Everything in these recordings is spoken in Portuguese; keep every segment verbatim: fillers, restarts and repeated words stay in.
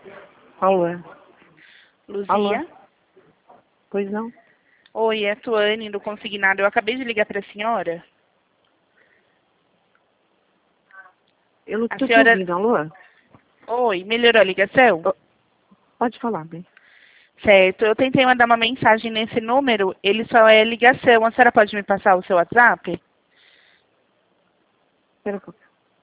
Alô? Luzia? Alô? Pois não? Oi, é a Tuane do Consignado. Eu acabei de ligar para a senhora. Eu não A estou senhora... te ouvindo, alô? Oi, melhorou a ligação? Oh, pode falar, bem. Certo, eu tentei mandar uma mensagem nesse número, ele só é ligação. A senhora pode me passar o seu WhatsApp? Espera um pouco.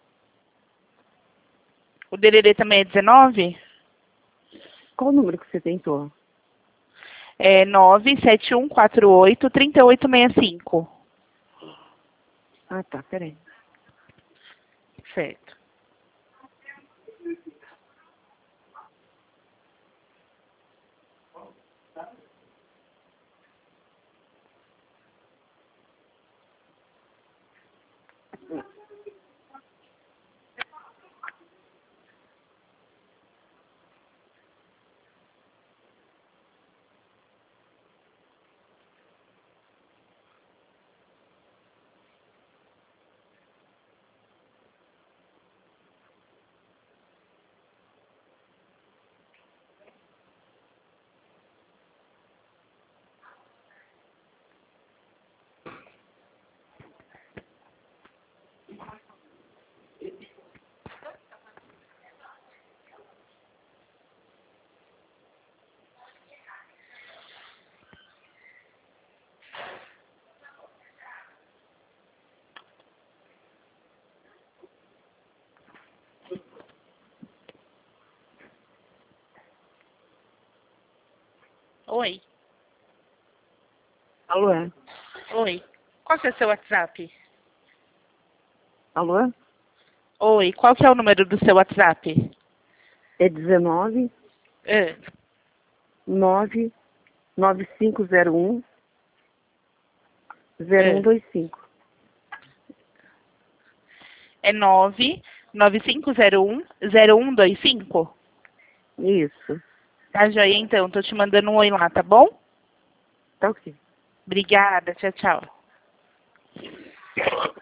O D D D também é dezenove? Qual o número que você tentou? É nove sete um quatro oito, três oito seis cinco. Ah, tá, peraí. Certo. Oi. Alô? Oi. Qual que é o seu WhatsApp? Alô? Oi, qual que é o número do seu WhatsApp? É dezenove, É, nove, nove cinco zero um, zero um é. dois cinco. É nove nove cinco zero um zero um dois cinco? Isso. Tá joia, então. Tô te mandando um oi lá, tá bom? Tá ok. Obrigada. Tchau, tchau.